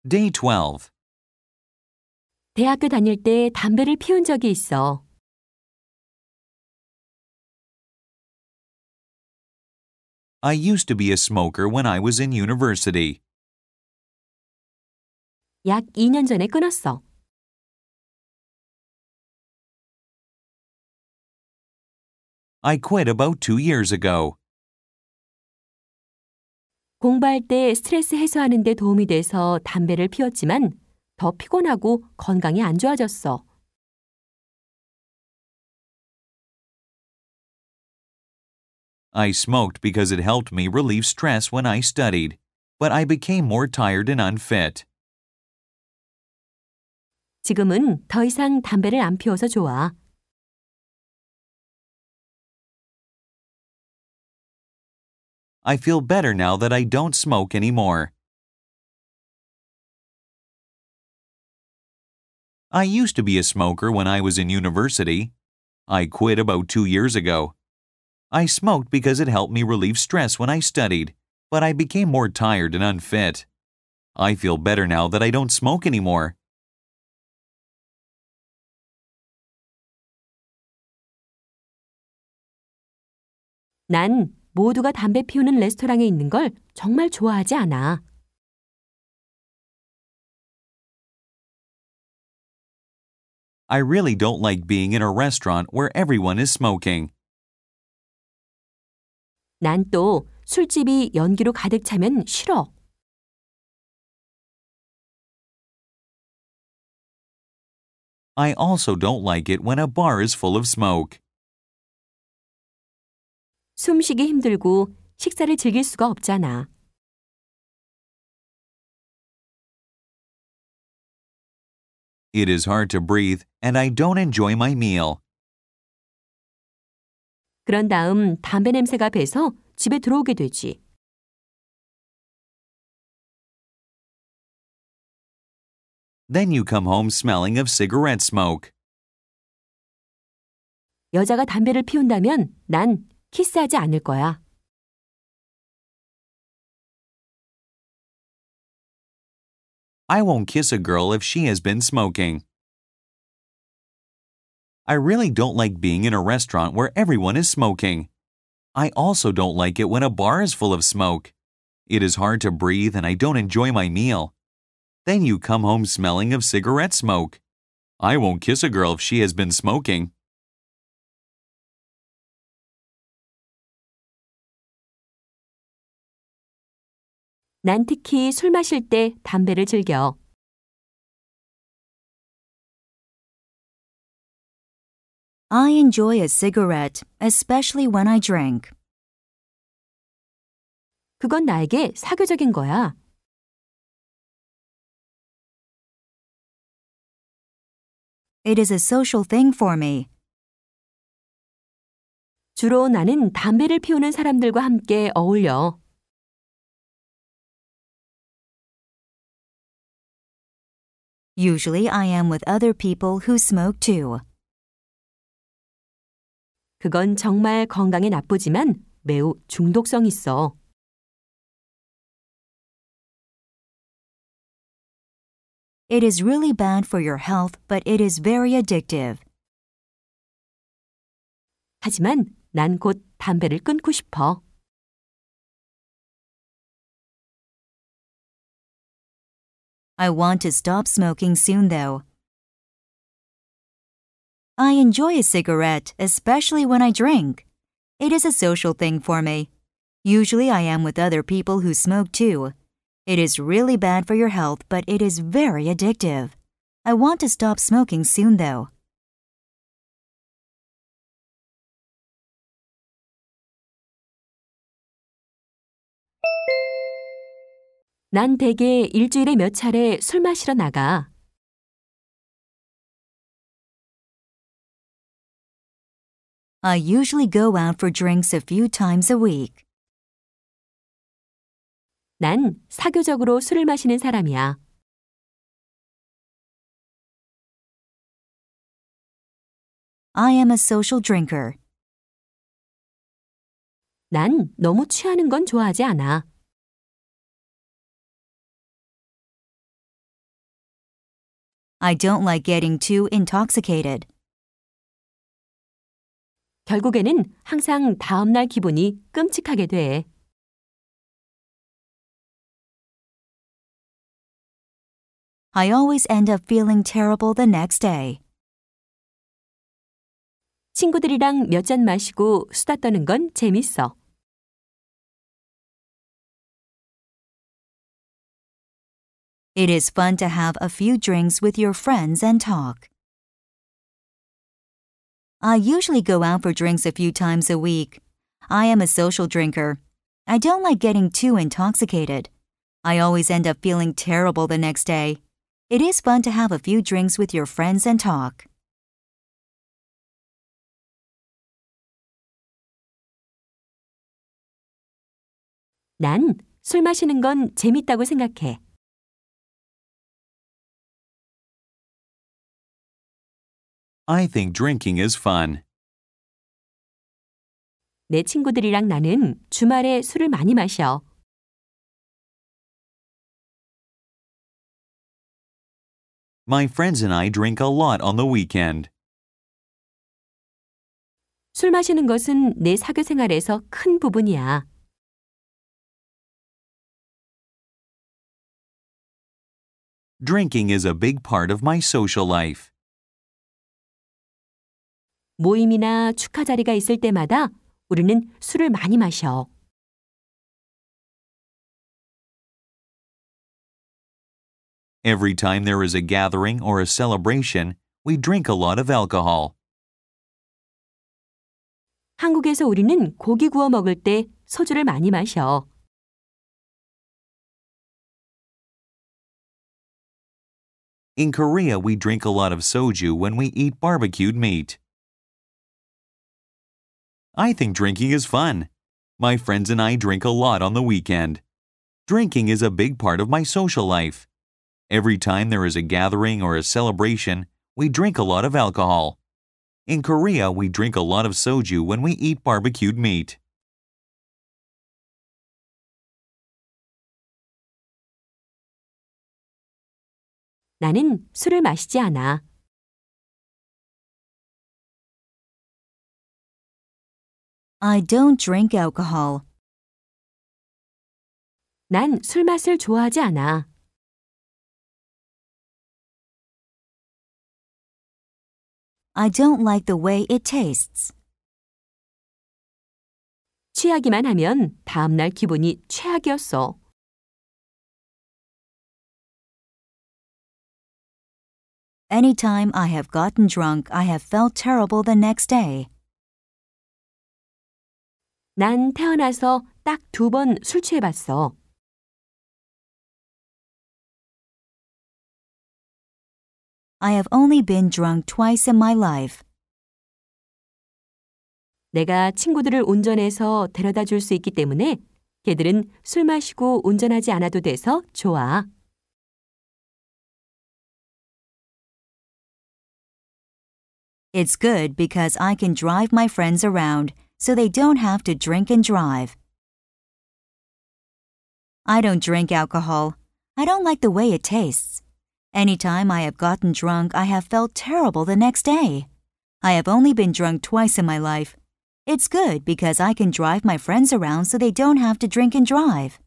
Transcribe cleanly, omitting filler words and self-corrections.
Day 12. 대학교 다닐 때 담배를 피운 적이 있어. I used to be a smoker when I was in university. 약 2년 전에 끊었어. I quit about 2 years ago. 공부할 때 스트레스 해소하는 데 도움이 돼서 담배를 피웠지만 더 피곤하고 건강이 안 좋아졌어. I smoked because it helped me relieve stress when I studied, but I became more tired and unfit. 지금은 더 이상 담배를 안 피워서 좋아. I feel better now that I don't smoke anymore. I used to be a smoker when I was in university. I quit about 2 years ago. I smoked because it helped me relieve stress when I studied, but I became more tired and unfit. I feel better now that I don't smoke anymore. 난 모두가 담배 피우는 레스토랑에 있는 걸 정말 좋아하지 않아. I really don't like being in a restaurant where everyone is smoking. 난 또 술집이 연기로 가득 차면 싫어. I also don't like it when a bar is full of smoke. 숨쉬기 힘들고 식사를 즐길 수가 없잖아. It is hard to breathe, and I don't enjoy my meal. 그런 다음 담배 냄새가 배서 집에 들어오게 되지. Then you come home smelling of cigarette smoke. 여자가 담배를 피운다면 난 키스하지 않을 거야. I won't kiss a girl if she has been smoking. I really don't like being in a restaurant where everyone is smoking. I also don't like it when a bar is full of smoke. It is hard to breathe and I don't enjoy my meal. Then you come home smelling of cigarette smoke. I won't kiss a girl if she has been smoking. 난 특히 술 마실 때 담배를 즐겨. I enjoy a cigarette, especially when I drink. 그건 나에게 사교적인 거야. It is a social thing for me. 주로 나는 담배를 피우는 사람들과 함께 어울려. Usually I am with other people who smoke too. 그건 정말 건강에 나쁘지만 매우 중독성 있어. It is really bad for your health, but it is very addictive. 하지만 난 곧 담배를 끊고 싶어. I want to stop smoking soon, though. I enjoy a cigarette, especially when I drink. It is a social thing for me. Usually I am with other people who smoke too. It is really bad for your health, but it is very addictive. I want to stop smoking soon, though. 난 대개 일주일에 몇 차례 술 마시러 나가. I usually go out for drinks a few times a week. 난 사교적으로 술을 마시는 사람이야. I am a social drinker. 난 너무 취하는 건 좋아하지 않아. I don't like getting too intoxicated. 결국에는 항상 다음날 기분이 끔찍하게 돼. I always end up feeling terrible the next day. 친구들이랑 몇 잔 마시고 수다 떠는 건 재밌어. It is fun to have a few drinks with your friends and talk. I usually go out for drinks a few times a week. I am a social drinker. I don't like getting too intoxicated. I always end up feeling terrible the next day. It is fun to have a few drinks with your friends and talk. 난 술 마시는 건 재밌다고 생각해. I think drinking is fun. 내 친구들이랑 나는 주말에 술을 많이 마셔. My friends and I drink a lot on the weekend. 술 마시는 것은 내 사교 생활에서 큰 부분이야. Drinking is a big part of my social life. 모임이나 축하 자리가 있을 때마다 우리는 술을 많이 마셔. Every time there is a gathering or a celebration, we drink a lot of alcohol. 한국에서 우리는 고기 구워 먹을 때 소주를 많이 마셔. In Korea, we drink a lot of soju when we eat barbecued meat. I think drinking is fun. My friends and I drink a lot on the weekend. Drinking is a big part of my social life. Every time there is a gathering or a celebration, we drink a lot of alcohol. In Korea, we drink a lot of soju when we eat barbecued meat. 나는 술을 마시지 않아. I don't drink alcohol. 난 술 맛을 좋아하지 않아. I don't like the way it tastes. 취하기만 하면 다음날 기분이 최악이었어. Anytime I have gotten drunk, I have felt terrible the next day. 난 태어나서 딱 2번 술 취해봤어. I have only been drunk twice in my life. 내가 친구들을 운전해서 데려다 줄 수 있기 때문에 걔들은 술 마시고 운전하지 않아도 돼서 좋아. It's good because I can drive my friends around so they don't have to drink and drive. I don't drink alcohol. I don't like the way it tastes. Anytime I have gotten drunk, I have felt terrible the next day. I have only been drunk twice in my life. It's good because I can drive my friends around so they don't have to drink and drive.